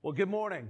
Well, good morning.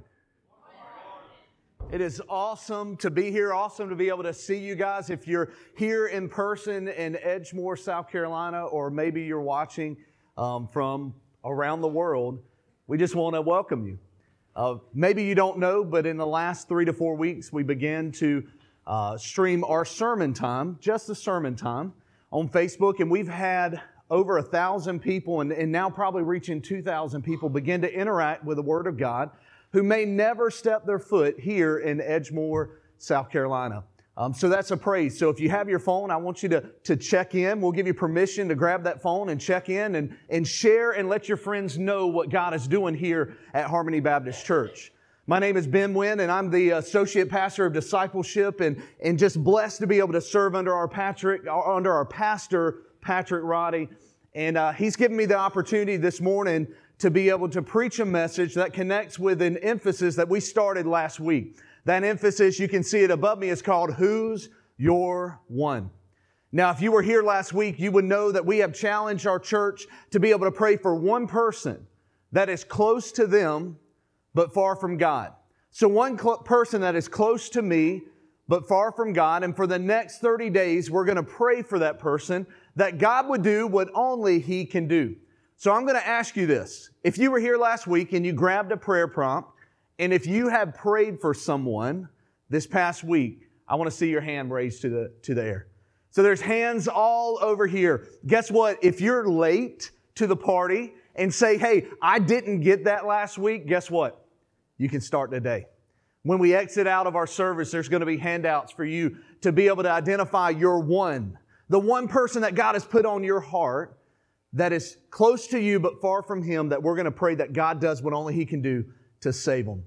It is awesome to be here, awesome to be able to see you guys. If you're here in person in Edgemoor, South Carolina, or maybe you're watching from around the world, we just want to welcome you. Maybe you don't know, but in the last 3 to 4 weeks, we began to stream our sermon time, just the sermon time, on Facebook, and we've had over 1,000 people, and now probably reaching 2,000 people, begin to interact with the Word of God who may never step their foot here in Edgemoor, South Carolina. So that's a praise. So if you have your phone, I want you to check in. We'll give you permission to grab that phone and check in and share and let your friends know what God is doing here at Harmony Baptist Church. My name is Ben Wynn, and I'm the Associate Pastor of Discipleship, and just blessed to be able to serve under our pastor, Patrick Roddy. And he's given me the opportunity this morning to be able to preach a message that connects with an emphasis that we started last week. That emphasis, you can see it above me, is called Who's Your One? Now, if you were here last week, you would know that we have challenged our church to be able to pray for one person that is close to them, but far from God. So one person that is close to me, but far from God. And for the next 30 days, we're going to pray for that person, that God would do what only He can do. So I'm going to ask you this. If you were here last week and you grabbed a prayer prompt, and if you have prayed for someone this past week, I want to see your hand raised to the air. So there's hands all over here. Guess what? If you're late to the party and say, hey, I didn't get that last week, guess what? You can start today. When we exit out of our service, there's going to be handouts for you to be able to identify your one. The one person that God has put on your heart that is close to you but far from Him, that we're going to pray that God does what only He can do to save them.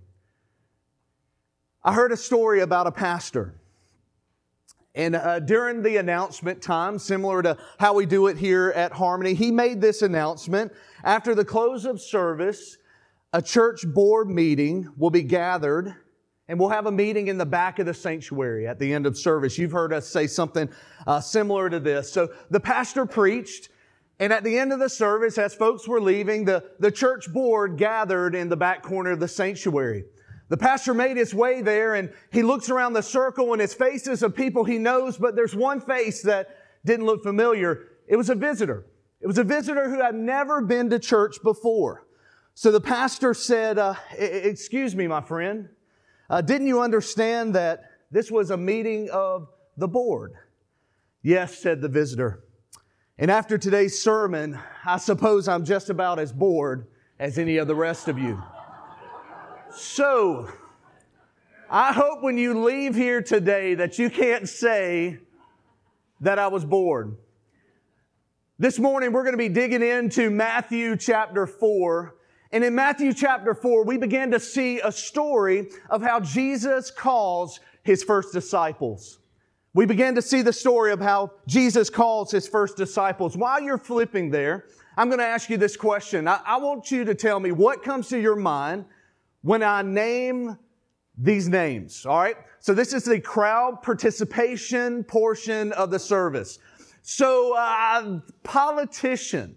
I heard a story about a pastor. And during the announcement time, similar to how we do it here at Harmony, he made this announcement. After the close of service, a church board meeting will be gathered, and we'll have a meeting in the back of the sanctuary at the end of service. You've heard us say something similar to this. So the pastor preached, and at the end of the service, as folks were leaving, the church board gathered in the back corner of the sanctuary. The pastor made his way there, and he looks around the circle, and it's faces of people he knows, but there's one face that didn't look familiar. It was a visitor. It was a visitor who had never been to church before. So the pastor said, excuse me, my friend, didn't you understand that this was a meeting of the board? Yes, said the visitor. And after today's sermon, I suppose I'm just about as bored as any of the rest of you. So, I hope when you leave here today that you can't say that I was bored. This morning we're going to be digging into Matthew chapter 4. And in Matthew chapter 4, we began to see a story of how Jesus calls His first disciples. We began to see the story of how Jesus calls His first disciples. While you're flipping there, I'm going to ask you this question. I want you to tell me what comes to your mind when I name these names, all right? So this is the crowd participation portion of the service. So, politician.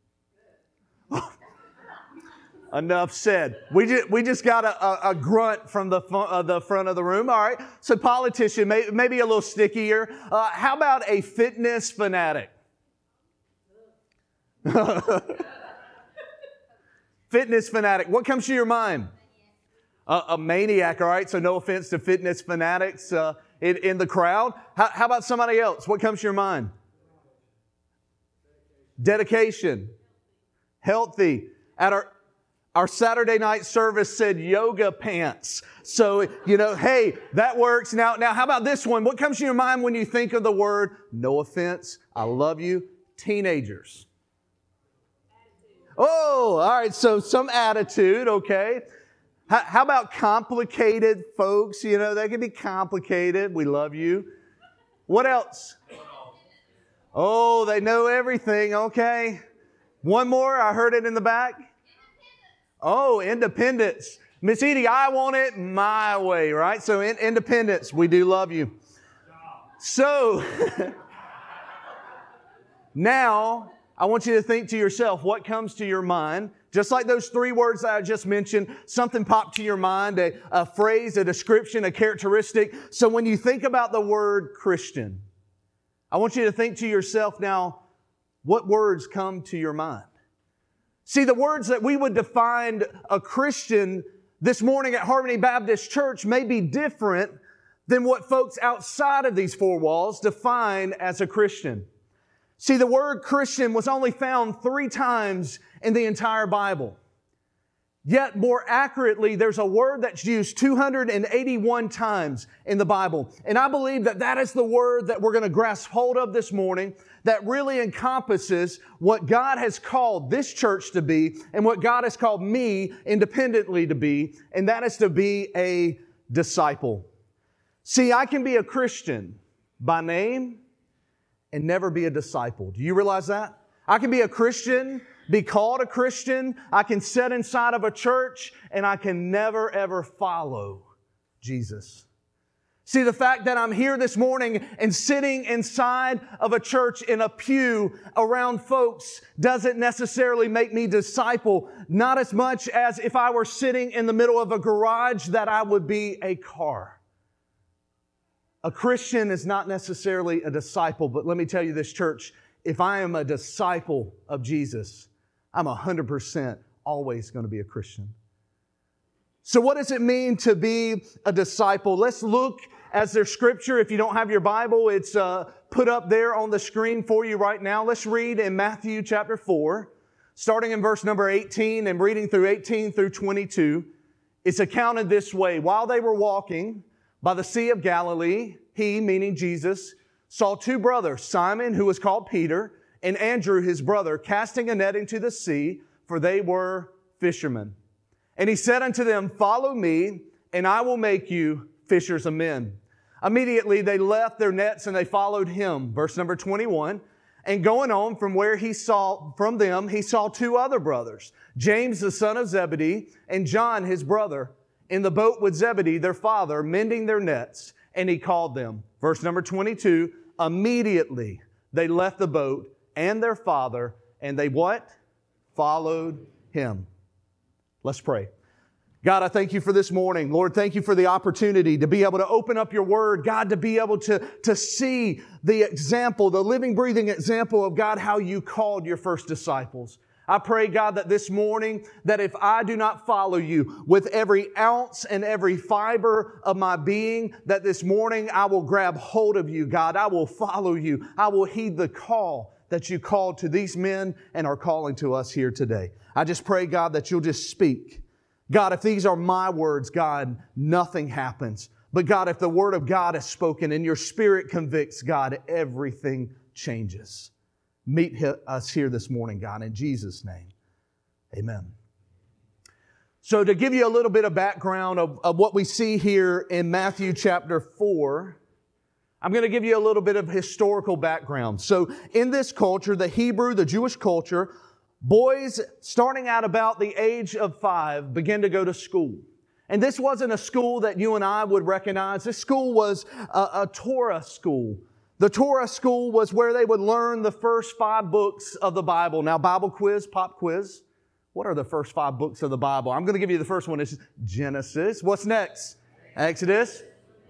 Enough said. We just got a grunt from the front of the room. All right. So politician, maybe a little stickier. How about a fitness fanatic? Fitness fanatic. What comes to your mind? A maniac. All right. So no offense to fitness fanatics in the crowd. How about somebody else? What comes to your mind? Dedication. Healthy. At our Saturday night service said yoga pants. So, hey, that works. Now, how about this one? What comes to your mind when you think of the word, no offense, I love you, teenagers? Oh, all right. So some attitude. Okay. How about complicated folks? They can be complicated. We love you. What else? Oh, they know everything. Okay. One more. I heard it in the back. Oh, independence. Miss Edie, I want it my way, right? So independence, we do love you. So, now I want you to think to yourself, what comes to your mind? Just like those three words that I just mentioned, something popped to your mind, a phrase, a description, a characteristic. So when you think about the word Christian, I want you to think to yourself now, what words come to your mind? See, the words that we would define a Christian this morning at Harmony Baptist Church may be different than what folks outside of these four walls define as a Christian. See, the word Christian was only found 3 times in the entire Bible. Yet, more accurately, there's a word that's used 281 times in the Bible. And I believe that that is the word that we're going to grasp hold of this morning that really encompasses what God has called this church to be and what God has called me independently to be, and that is to be a disciple. See, I can be a Christian by name and never be a disciple. Do you realize that? I can be a Christian, be called a Christian. I can sit inside of a church and I can never ever follow Jesus. See, the fact that I'm here this morning and sitting inside of a church in a pew around folks doesn't necessarily make me disciple, not as much as if I were sitting in the middle of a garage that I would be a car. A Christian is not necessarily a disciple, but let me tell you this, church, if I am a disciple of Jesus, I'm 100% always going to be a Christian. So what does it mean to be a disciple? Let's look as there's scripture. If you don't have your Bible, it's put up there on the screen for you right now. Let's read in Matthew chapter 4, starting in verse number 18 and reading through 18 through 22. It's accounted this way. While they were walking by the Sea of Galilee, he, meaning Jesus, saw 2 brothers, Simon, who was called Peter, and Andrew, his brother, casting a net into the sea, for they were fishermen. And he said unto them, Follow me, and I will make you fishers of men. Immediately they left their nets and they followed him. Verse number 21. And going on from where he saw 2 other brothers, James the son of Zebedee, and John his brother, in the boat with Zebedee, their father, mending their nets, and he called them. Verse number 22, immediately they left the boat and their father, and they what? Followed him. Let's pray. God, I thank you for this morning. Lord, thank you for the opportunity to be able to open up your word. God, to be able to see the example, the living, breathing example of God, how you called your first disciples. I pray, God, that this morning, that if I do not follow you with every ounce and every fiber of my being, that this morning I will grab hold of you, God. I will follow you. I will heed the call that you called to these men and are calling to us here today. I just pray, God, that you'll just speak. God, if these are my words, God, nothing happens. But God, if the word of God is spoken and your spirit convicts, God, everything changes. Meet us here this morning, God, in Jesus' name. Amen. So to give you a little bit of background of what we see here in Matthew chapter 4, I'm going to give you a little bit of historical background. So in this culture, the Hebrew, the Jewish culture, boys starting out about the age of 5 begin to go to school. And this wasn't a school that you and I would recognize. This school was a Torah school. The Torah school was where they would learn the first 5 books of the Bible. Now, Bible quiz, pop quiz. What are the first 5 books of the Bible? I'm going to give you the first one. It's Genesis. What's next? Exodus.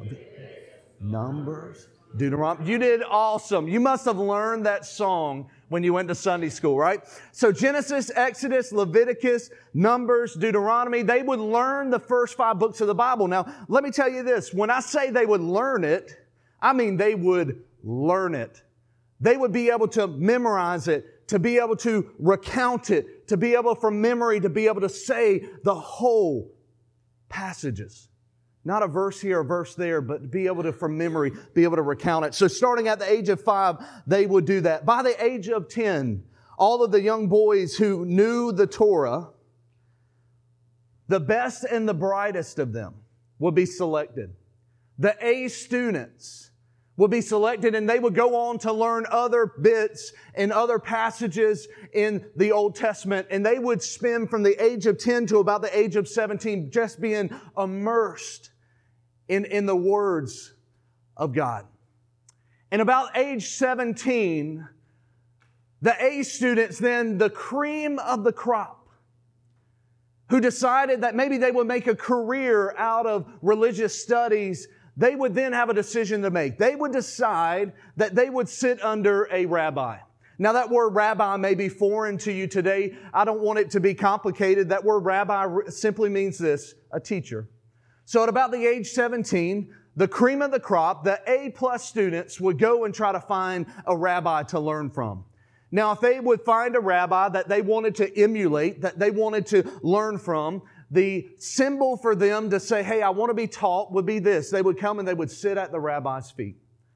Numbers. Deuteronomy. You did awesome. You must have learned that song when you went to Sunday school, right? So Genesis, Exodus, Leviticus, Numbers, Deuteronomy, they would learn the first 5 books of the Bible. Now, let me tell you this. When I say they would learn it, I mean they would learn it. They would be able to memorize it, to be able to recount it, to be able from memory to be able to say the whole passages. Not a verse here, a verse there, but to be able to, from memory, be able to recount it. So starting at the age of 5, they would do that. By the age of 10, all of the young boys who knew the Torah, the best and the brightest of them would be selected. The A students would be selected, and they would go on to learn other bits and other passages in the Old Testament. And they would spend from the age of 10 to about the age of 17 just being immersed in the words of God. And about age 17, The A students then, the cream of the crop, who decided that maybe they would make a career out of religious studies, they would then have a decision to make. They would decide that they would sit under a rabbi. Now that word rabbi may be foreign to you today. I don't want it to be complicated. That word rabbi simply means this, a teacher. So at about the age 17, the cream of the crop, the A+ students would go and try to find a rabbi to learn from. Now, if they would find a rabbi that they wanted to emulate, that they wanted to learn from, the symbol for them to say, hey, I want to be taught would be this. They would come and they would sit at the rabbi's feet.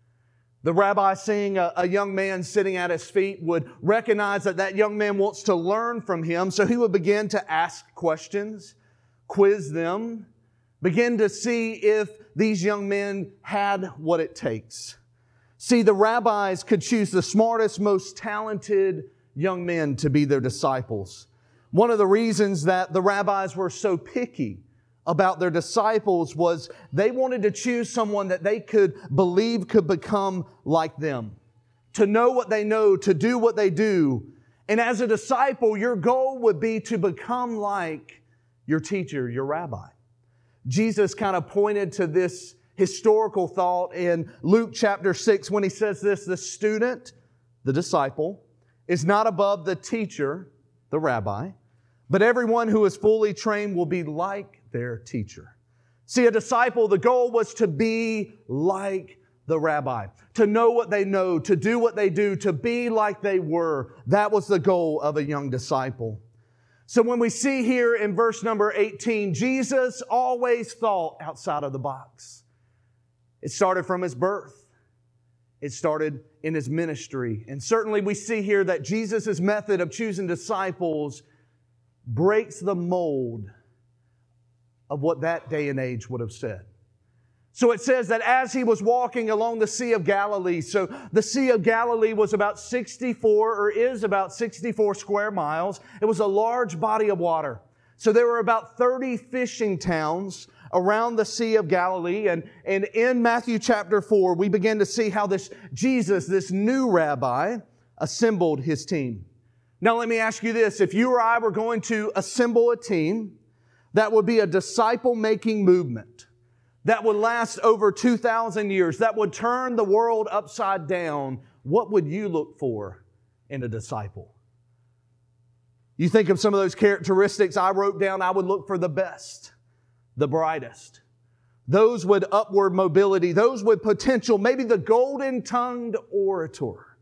The rabbi, seeing a young man sitting at his feet, would recognize that that young man wants to learn from him. So he would begin to ask questions, quiz them, begin to see if these young men had what it takes. See, the rabbis could choose the smartest, most talented young men to be their disciples. One of the reasons that the rabbis were so picky about their disciples was they wanted to choose someone that they could believe could become like them, to know what they know, to do what they do. And as a disciple, your goal would be to become like your teacher, your rabbi. Jesus kind of pointed to this historical thought in Luke chapter 6 when he says this, the student, the disciple, is not above the teacher, the rabbi, but everyone who is fully trained will be like their teacher. See, a disciple, the goal was to be like the rabbi, to know what they know, to do what they do, to be like they were. That was the goal of a young disciple. So when we see here in verse number 18, Jesus always thought outside of the box. It started from His birth. It started in His ministry. And certainly we see here that Jesus' method of choosing disciples breaks the mold of what that day and age would have said. So it says that as He was walking along the Sea of Galilee, so the Sea of Galilee was about 64 or is about 64 square miles. It was a large body of water. So there were about 30 fishing towns around the Sea of Galilee. And in Matthew chapter 4, we begin to see how this Jesus, this new rabbi, assembled his team. Now let me ask you this. If you or I were going to assemble a team, that would be a disciple-making movement that would last over 2,000 years, that would turn the world upside down, what would you look for in a disciple? You think of some of those characteristics I wrote down, I would look for the best, the brightest, those with upward mobility, those with potential, maybe the golden-tongued orator.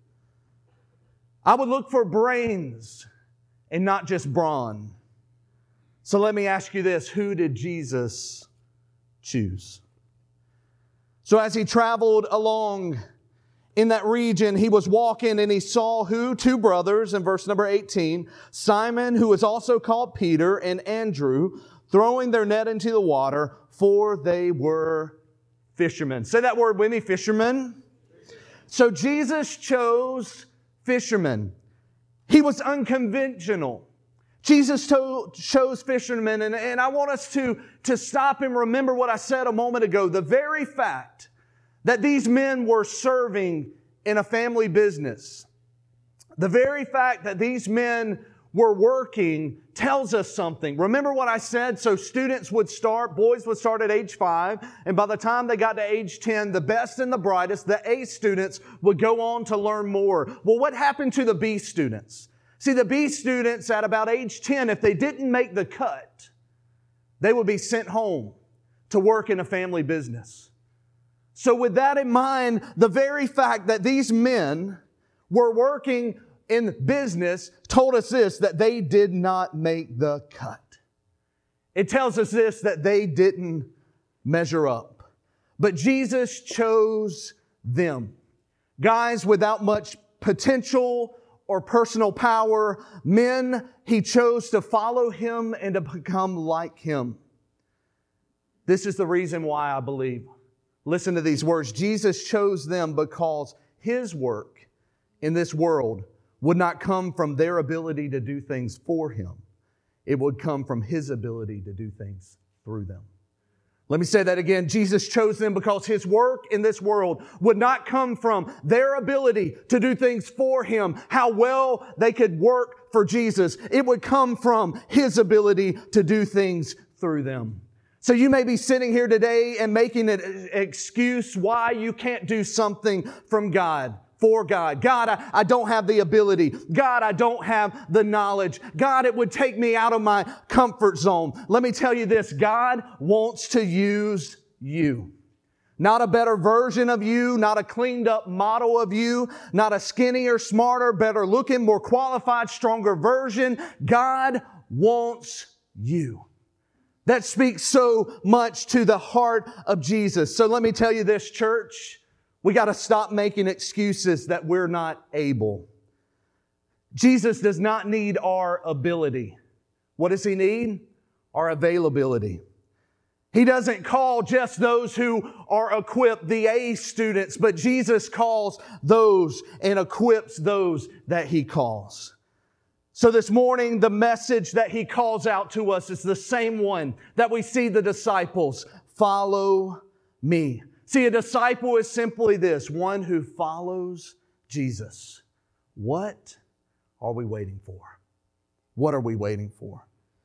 I would look for brains and not just brawn. So let me ask you this, who did Jesus choose? So as He traveled along in that region, He was walking and He saw who? Two brothers in verse number 18. Simon, who is also called Peter, and Andrew, throwing their net into the water, for they were fishermen. Say that word with me, fishermen. So Jesus chose fishermen. He was unconventional. Jesus chose fishermen, and I want us to stop and remember what I said a moment ago. The very fact that these men were serving in a family business, the very fact that these men were working tells us something. Remember what I said? So boys would start at age 5, and by the time they got to age 10, the best and the brightest, the A students, would go on to learn more. Well, what happened to the B students? See, the B students at about age 10, if they didn't make the cut, they would be sent home to work in a family business. So with that in mind, the very fact that these men were working in business told us this, that they did not make the cut. It tells us this, that they didn't measure up. But Jesus chose them. Guys without much potential or personal power, men He chose to follow Him and to become like Him. This is the reason why I believe. Listen to these words. Jesus chose them because His work in this world would not come from their ability to do things for Him. It would come from His ability to do things through them. Let me say that again. Jesus chose them because His work in this world would not come from their ability to do things for Him, how well they could work for Jesus. It would come from His ability to do things through them. So you may be sitting here today and making an excuse why you can't do something from God. For God. God, I don't have the ability. God, I don't have the knowledge. God, it would take me out of my comfort zone. Let me tell you this. God wants to use you. Not a better version of you, not a cleaned up model of you, not a skinnier, smarter, better looking, more qualified, stronger version. God wants you. That speaks so much to the heart of Jesus. So let me tell you this, church. We got to stop making excuses that we're not able. Jesus does not need our ability. What does He need? Our availability. He doesn't call just those who are equipped, the A students, but Jesus calls those and equips those that He calls. So this morning, the message that He calls out to us is the same one that we see the disciples. Follow me. See, a disciple is simply this, one who follows Jesus. What are we waiting for? What are we waiting for?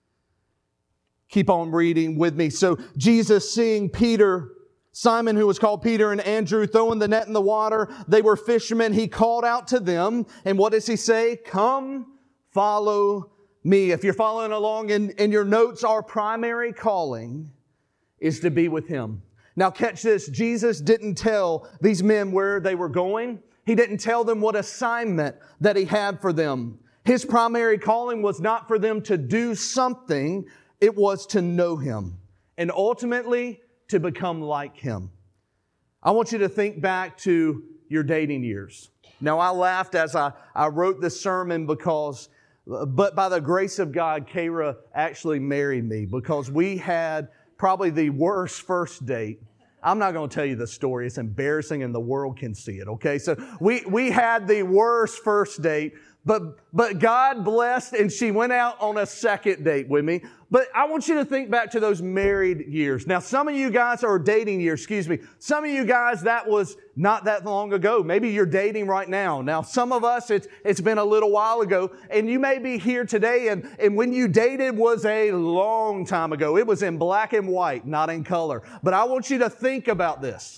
Keep on reading with me. So Jesus, seeing Peter, Simon, who was called Peter, and Andrew throwing the net in the water, they were fishermen. He called out to them. And what does He say? Come, follow me. If you're following along in your notes, our primary calling is to be with Him. Now catch this, Jesus didn't tell these men where they were going. He didn't tell them what assignment that He had for them. His primary calling was not for them to do something, it was to know Him and ultimately to become like Him. I want you to think back to your dating years. Now I laughed as I wrote this sermon but by the grace of God, Kara actually married me because we had probably the worst first date. I'm not going to tell you the story. It's embarrassing and the world can see it, okay? So we had the worst first date, but God blessed and she went out on a second date with me. But I want you to think back to those married years. Now, some of you guys are dating years, Some of you guys, that was not that long ago. Maybe you're dating right now. Now, some of us, it's been a little while ago, and you may be here today, and when you dated was a long time ago. It was in black and white, not in color. But I want you to think about this.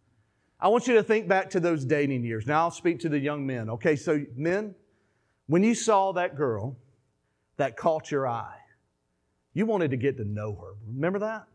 I want you to think back to those dating years. Now, I'll speak to the young men. Okay, so men, when you saw that girl that caught your eye, you wanted to get to know her. Remember that?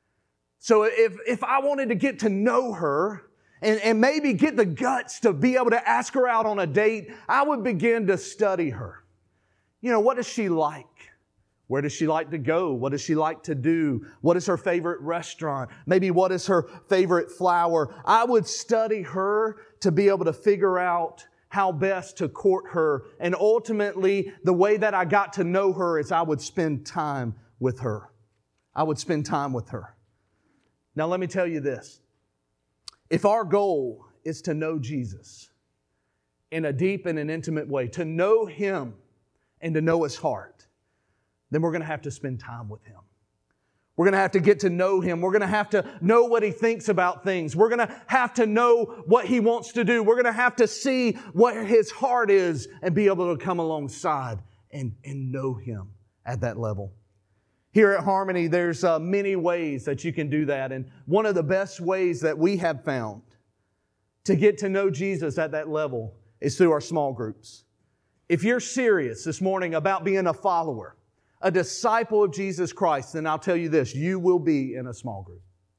So if I wanted to get to know her and maybe get the guts to be able to ask her out on a date, I would begin to study her. You know, what is she like? Where does she like to go? What does she like to do? What is her favorite restaurant? Maybe what is her favorite flower? I would study her to be able to figure out how best to court her. And ultimately, the way that I got to know her is I would spend time with her. I would spend time with her. Now, let me tell you this. If our goal is to know Jesus in a deep and an intimate way, to know Him and to know His heart, then we're going to have to spend time with Him. We're going to have to get to know Him. We're going to have to know what He thinks about things. We're going to have to know what He wants to do. We're going to have to see what His heart is and be able to come alongside and know Him at that level. Here at Harmony, there's many ways that you can do that. And one of the best ways that we have found to get to know Jesus at that level is through our small groups. If you're serious this morning about being a follower, a disciple of Jesus Christ, then I'll tell you this, you will be in a small group.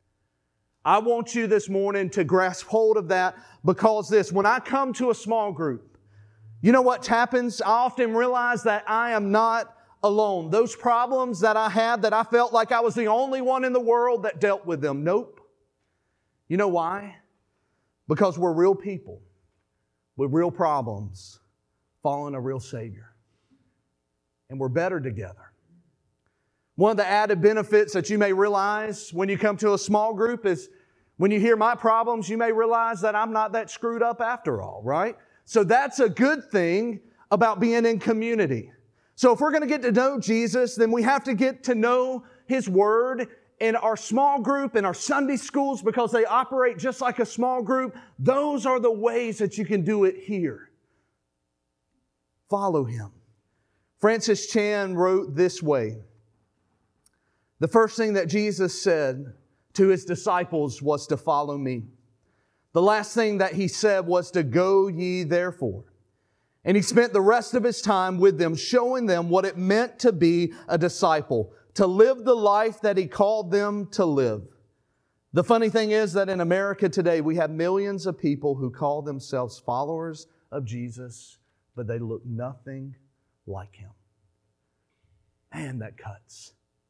I want you this morning to grasp hold of that because when I come to a small group, you know what happens? I often realize that I am not alone. Those problems that I had, that I felt like I was the only one in the world that dealt with them. Nope. You know why? Because we're real people with real problems following a real Savior. And we're better together. One of the added benefits that you may realize when you come to a small group is when you hear my problems, you may realize that I'm not that screwed up after all, right? So that's a good thing about being in community. So if we're going to get to know Jesus, then we have to get to know His Word in our small group, in our Sunday schools, because they operate just like a small group. Those are the ways that you can do it here. Follow Him. Francis Chan wrote this way. The first thing that Jesus said to His disciples was to follow me. The last thing that He said was to go ye therefore. And He spent the rest of His time with them, showing them what it meant to be a disciple, to live the life that He called them to live. The funny thing is that in America today, we have millions of people who call themselves followers of Jesus, but they look nothing like Him. Man, that cuts.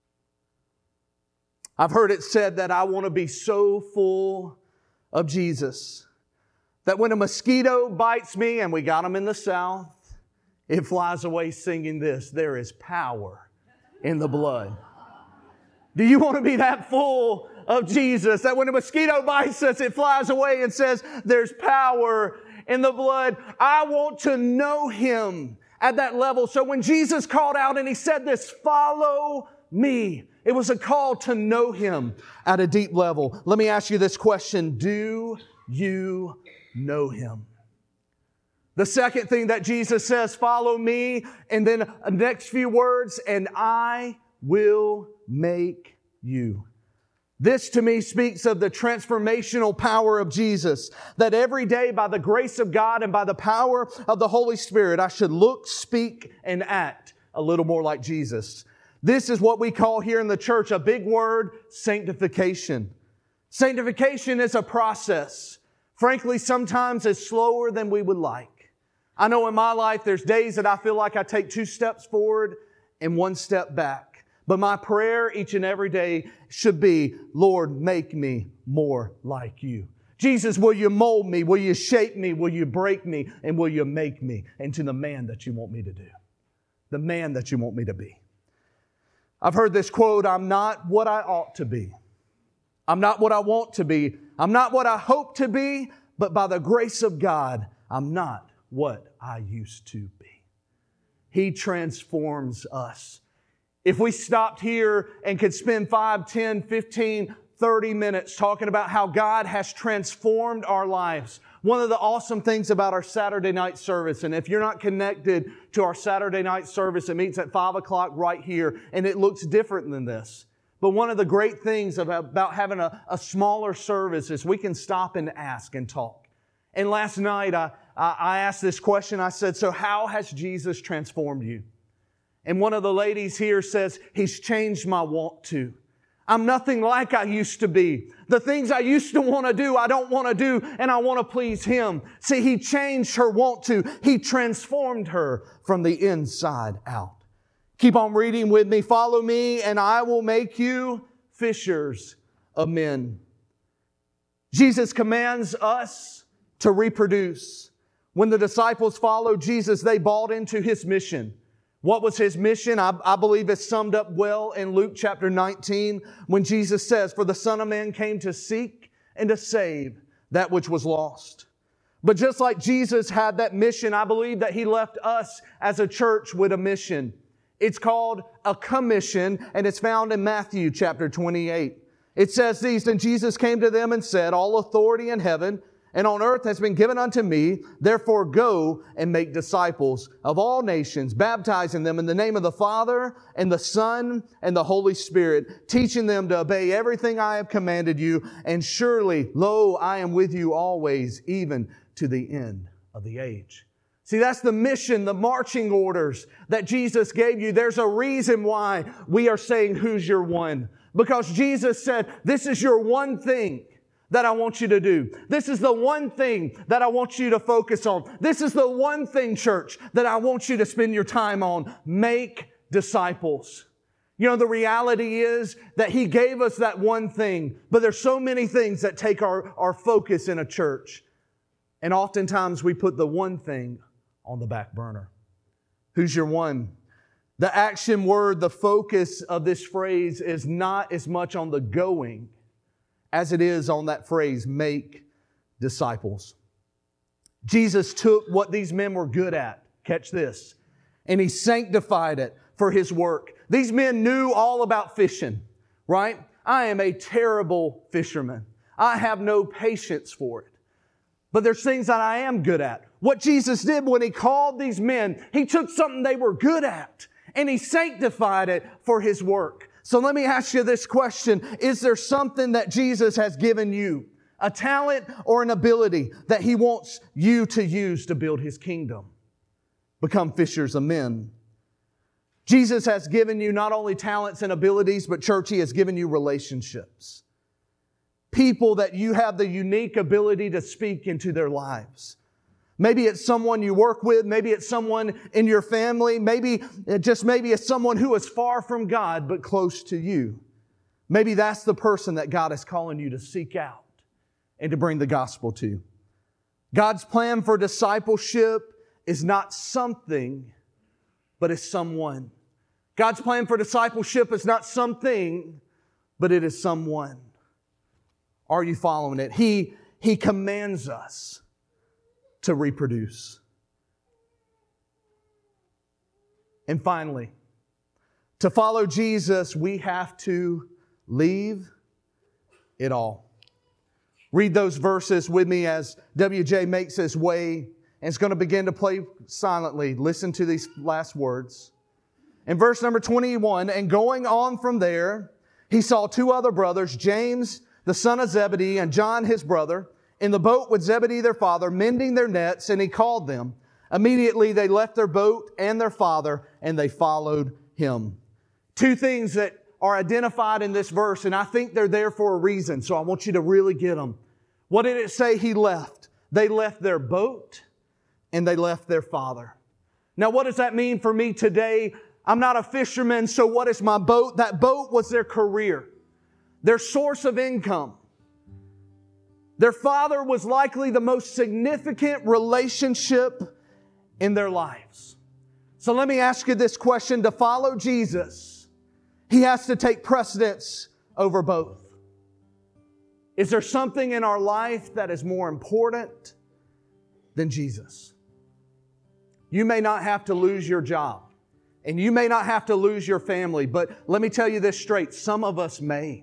I've heard it said that I want to be so full of Jesus that when a mosquito bites me, and we got them in the South, it flies away singing this: there is power in the blood. Do you want to be that full of Jesus that when a mosquito bites us, it flies away and says, there's power in the blood? I want to know Him at that level. So when Jesus called out and He said this, follow me, it was a call to know Him at a deep level. Let me ask you this question: do you know Him? The second thing that Jesus says, follow me, and then the next few words, and I will make you. This to me speaks of the transformational power of Jesus, that every day by the grace of God and by the power of the Holy Spirit, I should look, speak, and act a little more like Jesus. This is what we call here in the church a big word: sanctification. Sanctification is a process. Frankly, sometimes it's slower than we would like. I know in my life there's days that I feel like I take 2 steps forward and 1 step back. But my prayer each and every day should be, Lord, make me more like You. Jesus, will You mold me? Will You shape me? Will You break me? And will You make me into the man that You want me to do? The man that You want me to be. I've heard this quote: I'm not what I ought to be. I'm not what I want to be. I'm not what I hope to be. But by the grace of God, I'm not what I used to be. He transforms us. If we stopped here and could spend 5, 10, 15, 30 minutes talking about how God has transformed our lives. One of the awesome things about our Saturday night service, and if you're not connected to our Saturday night service, it meets at 5 o'clock right here, and it looks different than this. But one of the great things about having a smaller service is we can stop and ask and talk. And last night I asked this question. I said, so how has Jesus transformed you? And one of the ladies here says, He's changed my want to. I'm nothing like I used to be. The things I used to want to do, I don't want to do, and I want to please Him. See, He changed her want to. He transformed her from the inside out. Keep on reading with me. Follow me, and I will make you fishers of men. Jesus commands us to reproduce. When the disciples followed Jesus, they bought into His mission. What was His mission? I believe it's summed up well in Luke chapter 19 when Jesus says, for the Son of Man came to seek and to save that which was lost. But just like Jesus had that mission, I believe that He left us as a church with a mission. It's called a commission, and it's found in Matthew chapter 28. It says these: and Jesus came to them and said, all authority in heaven and on earth has been given unto me. Therefore go and make disciples of all nations, baptizing them in the name of the Father and the Son and the Holy Spirit, teaching them to obey everything I have commanded you. And surely, lo, I am with you always, even to the end of the age. See, that's the mission, the marching orders that Jesus gave you. There's a reason why we are saying, who's your one? Because Jesus said, this is your one thing that I want you to do. This is the one thing that I want you to focus on. This is the one thing, church, that I want you to spend your time on. Make disciples. You know, the reality is that He gave us that one thing, but there's so many things that take our focus in a church. And oftentimes we put the one thing on the back burner. Who's your one? The action word, the focus of this phrase is not as much on the going as it is on that phrase, make disciples. Jesus took what these men were good at, catch this, and He sanctified it for His work. These men knew all about fishing, right? I am a terrible fisherman. I have no patience for it. But there's things that I am good at. What Jesus did when He called these men, He took something they were good at and He sanctified it for His work. So let me ask you this question. Is there something that Jesus has given you, a talent or an ability that He wants you to use to build His kingdom? Become fishers of men. Jesus has given you not only talents and abilities, but church, He has given you relationships. People that you have the unique ability to speak into their lives. Maybe it's someone you work with. Maybe it's someone in your family. Maybe it's someone who is far from God but close to you. Maybe that's the person that God is calling you to seek out and to bring the gospel to. God's plan for discipleship is not something, but it's someone. God's plan for discipleship is not something, but it is someone. Are you following it? He commands us to reproduce. And finally, to follow Jesus, we have to leave it all. Read those verses with me as WJ makes his way and is going to begin to play silently. Listen to these last words. In verse number 21, and going on from there, he saw two other brothers, James, the son of Zebedee, and John, his brother, in the boat with Zebedee, their father, mending their nets, and He called them. Immediately they left their boat and their father, and they followed Him. Two things that are identified in this verse, and I think they're there for a reason, so I want you to really get them. What did it say He left? They left their boat, and they left their father. Now, what does that mean for me today? I'm not a fisherman, so what is my boat? That boat was their career, their source of income. Their father was likely the most significant relationship in their lives. So let me ask you this question. To follow Jesus, He has to take precedence over both. Is there something in our life that is more important than Jesus? You may not have to lose your job, and you may not have to lose your family, but let me tell you this straight, some of us may.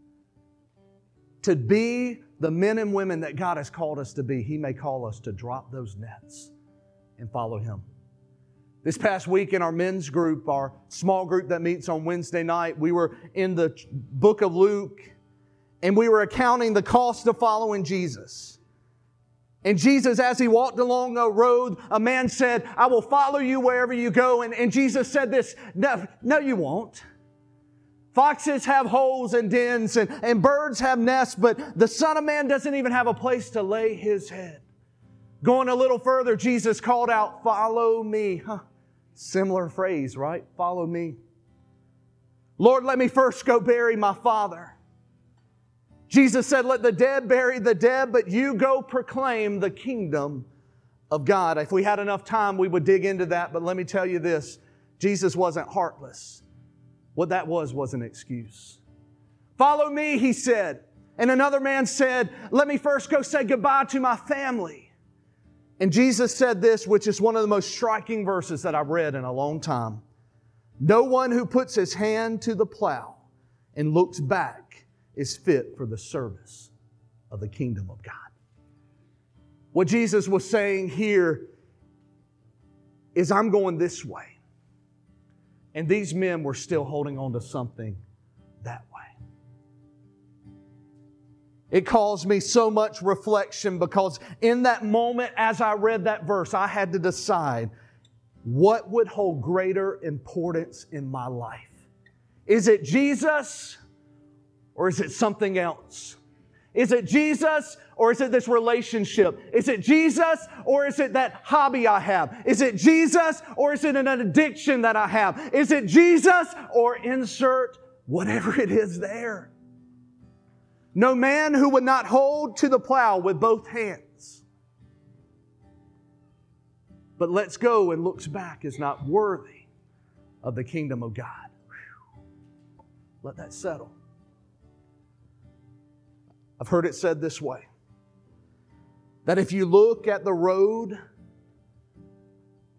To be the men and women that God has called us to be, He may call us to drop those nets and follow Him. This past week in our men's group, our small group that meets on Wednesday night, we were in the book of Luke, and we were accounting the cost of following Jesus. And Jesus, as He walked along a road, a man said, I will follow you wherever you go. And Jesus said this, no, you won't. Foxes have holes and dens, and birds have nests, but the Son of Man doesn't even have a place to lay His head. Going a little further, Jesus called out, follow me. Similar phrase, right? Follow me. Lord, let me first go bury my father. Jesus said, let the dead bury the dead, but you go proclaim the kingdom of God. If we had enough time, we would dig into that, but let me tell you this. Jesus wasn't heartless. What that was an excuse. Follow me, He said. And another man said, let me first go say goodbye to my family. And Jesus said this, which is one of the most striking verses that I've read in a long time. No one who puts his hand to the plow and looks back is fit for the service of the kingdom of God. What Jesus was saying here is, I'm going this way. And these men were still holding on to something that way. It caused me so much reflection because in that moment, as I read that verse, I had to decide what would hold greater importance in my life. Is it Jesus or is it something else? Is it Jesus or is it this relationship? Is it Jesus or is it that hobby I have? Is it Jesus or is it an addiction that I have? Is it Jesus or insert whatever it is there? No man who would not hold to the plow with both hands, but lets go and looks back is not worthy of the kingdom of God. Whew. Let that settle. I've heard it said this way, that if you look at the road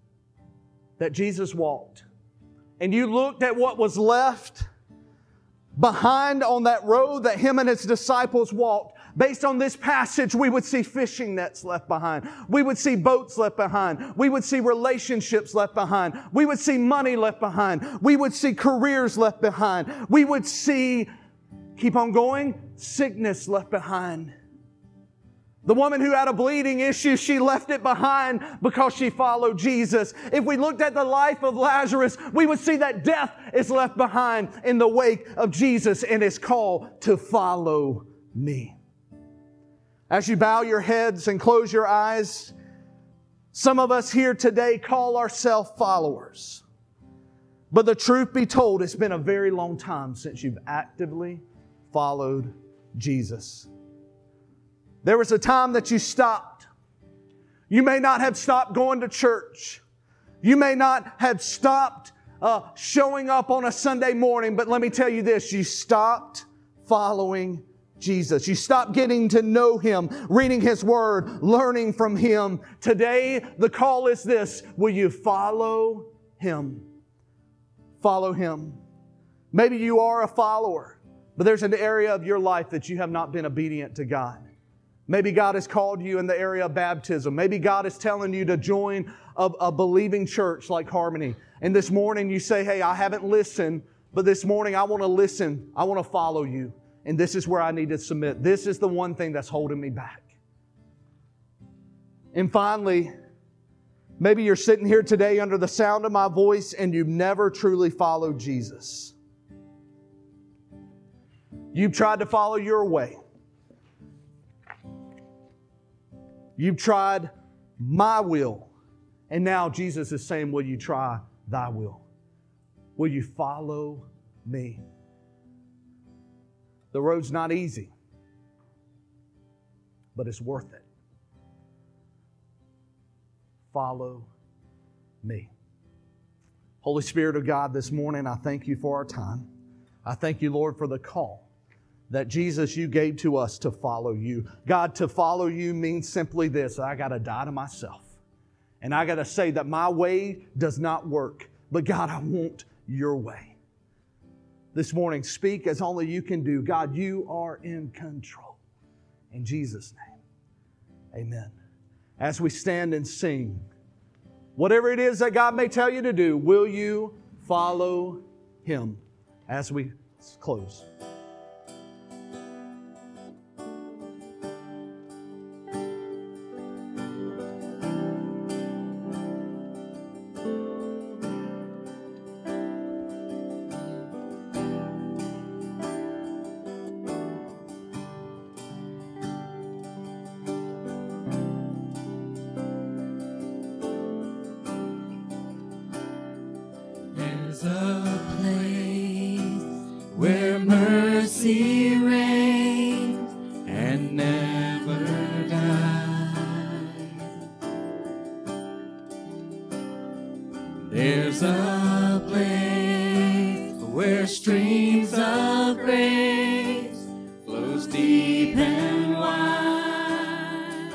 that Jesus walked, and you looked at what was left behind on that road that him and his disciples walked. Based on this passage, we would see fishing nets left behind. We would see boats left behind. We would see relationships left behind. We would see money left behind. We would see careers left behind. We would see, keep on going, sickness left behind. The woman who had a bleeding issue, she left it behind because she followed Jesus. If we looked at the life of Lazarus, we would see that death is left behind in the wake of Jesus and his call to follow me. As you bow your heads and close your eyes, some of us here today call ourselves followers. But the truth be told, it's been a very long time since you've actively followed Jesus. There was a time that you stopped. You may not have stopped going to church. You may not have stopped showing up on a Sunday morning, but let me tell you this, you stopped following Jesus. You stopped getting to know Him, reading His Word, learning from Him. Today, the call is this, will you follow Him? Follow Him. Maybe you are a follower, but there's an area of your life that you have not been obedient to God. Maybe God has called you in the area of baptism. Maybe God is telling you to join a believing church like Harmony. And this morning you say, hey, I haven't listened, but this morning I want to listen. I want to follow you. And this is where I need to submit. This is the one thing that's holding me back. And finally, maybe you're sitting here today under the sound of my voice and you've never truly followed Jesus. You've tried to follow your way. You've tried my will. And now Jesus is saying, will you try thy will? Will you follow me? The road's not easy, but it's worth it. Follow me. Holy Spirit of God, this morning I thank you for our time. I thank you, Lord, for the call that Jesus, you gave to us to follow you. God, to follow you means simply this, I got to die to myself. And I got to say that my way does not work. But God, I want your way. This morning, speak as only you can do. God, you are in control. In Jesus' name, amen. As we stand and sing, whatever it is that God may tell you to do, will you follow Him as we close? There's a place where mercy reigns and never dies. There's a place where streams of grace flows deep and wide.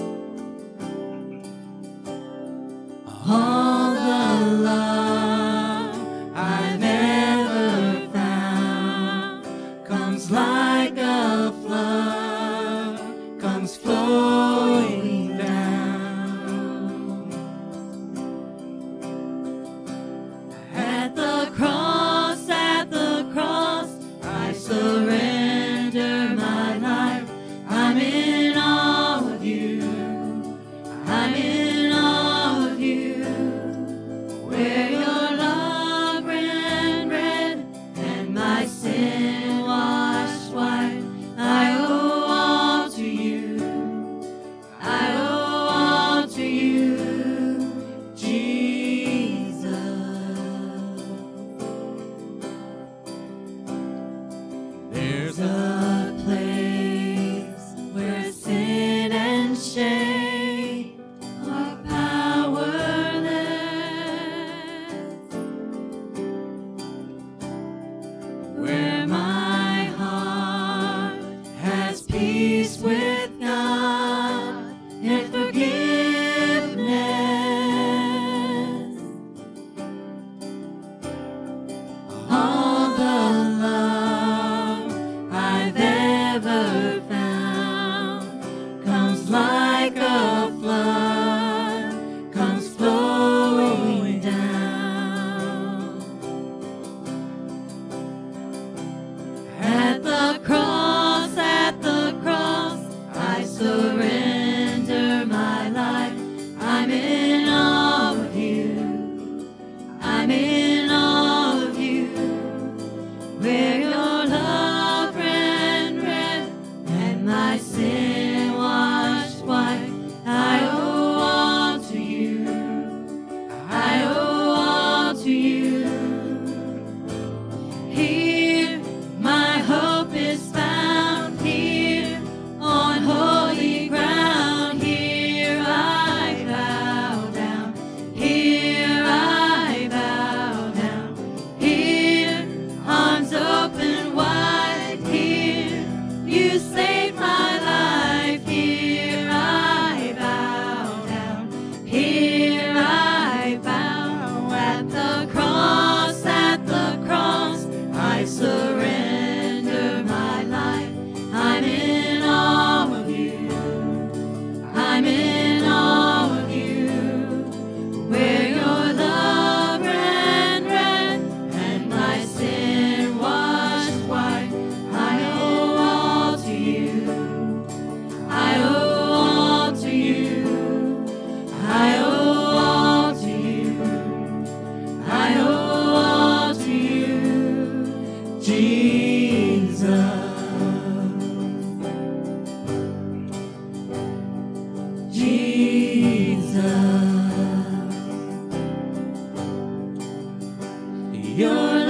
All the love I never found comes like a flood, comes flowing down. At the cross, I surrender. Your